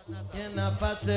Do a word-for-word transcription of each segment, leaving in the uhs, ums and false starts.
یه نفس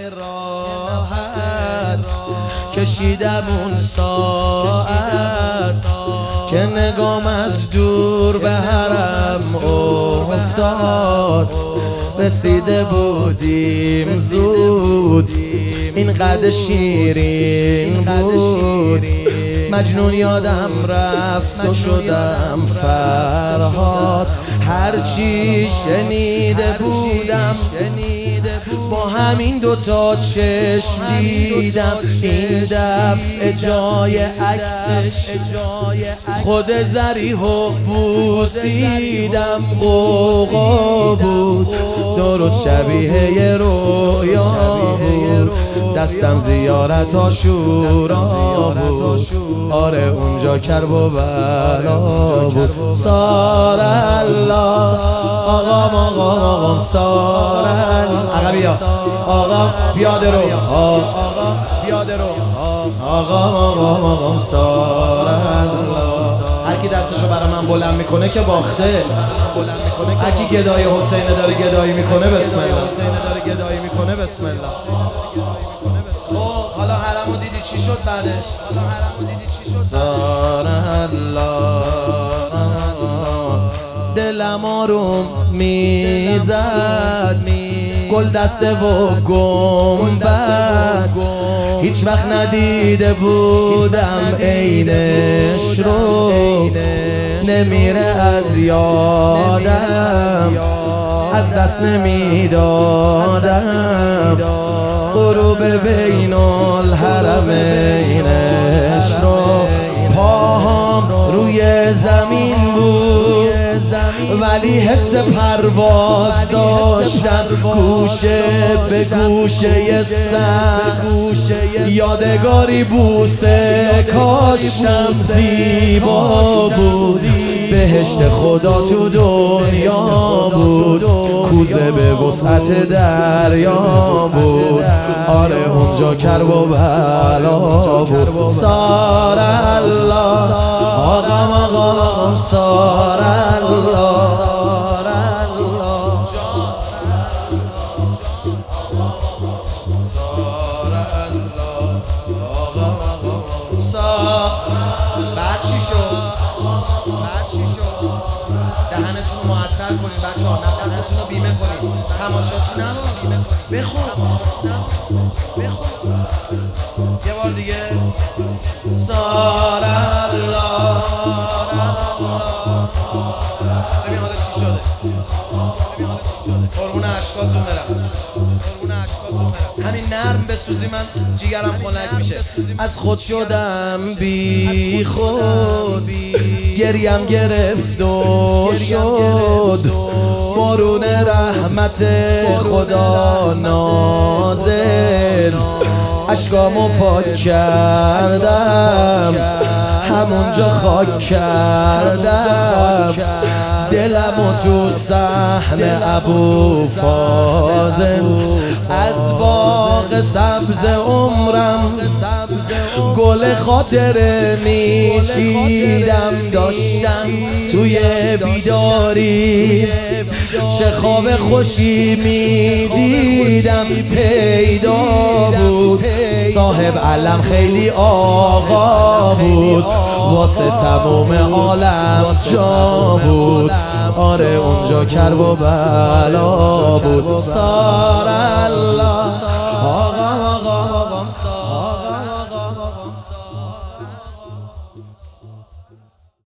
راحت کشیدم اون ساعت که نگام از دور به حرم افتاد. رسیده بودیم زود، این قد شیرین بود. مجنون یادم رفت و شدم فرهاد. هرچی شنیده بودم با همین دوتا چشم دیدم. این دفعه جای عکسش خود ذریح و بوسیدم. قوقا بود درست شبیه یه رویا بود. دستم زیارت آشورا بود. آره اونجا کرب و بلا بود. سار الله آقام آقام آقام سار الله. آقا بیا آقا پیاده رو آقا پیاده رو آقام آقام آقام سار الله. هر کی دستشو برای من بلند میکنه که باخته. هر کی گدای حسین داره گدایی میکنه بسم الله. حسین داره گدایی میکنه بسم الله. خب حالا حرمو دیدی چی شد بعدش؟ حالا حرمو دیدی چی شد؟ سار الله دلم آروم میزد، گل دسته و گنبد. هیچ وقت ندیده بودم عینش رو، نمیره از یادم، از دست نمیدادم. غروب بین الحرمینش رو پاهم روی زمین بود، ولی حس پرواز داشتم. گوشه به گوشه سر یادگاری بوسه کاشتم. زیبا بود بهشت خدا تو دنیا بود. کوزه به وسعت دریا بود. آره اونجا کرب و بلا بود. سار الله آقام آقام آقام سار الله. بعد چی شد؟ بعد چی شد؟ دهنتون رو معطر کنین بچه ها، نفستون رو بیمه کنین. تماشاچی نباش، بخون بخون یه بار دیگه. سار الله. ببین حالا چی شده، ببین حالا چی شده. قربون عشقاتون برم، قربون عشقاتون برم. همین نرم بسوزی من جیگرم خنک میشه. از خود شدم بی خود، گریم گرفت و شد. بارون رحمت خدا نازل، اشکامو پاک کردم، همونجا خاک کردم. دلمو تو صحن ابو فاضل، از باغ سبز عمرم گل خاطره میچیدم. داشتم توی بیداری چه خواب خوشی میدیدم. پیدا بود صاحب علم خیلی آقا بود، واسه تموم عالم جا بود. آره اونجا کرب و بلا بود. سارا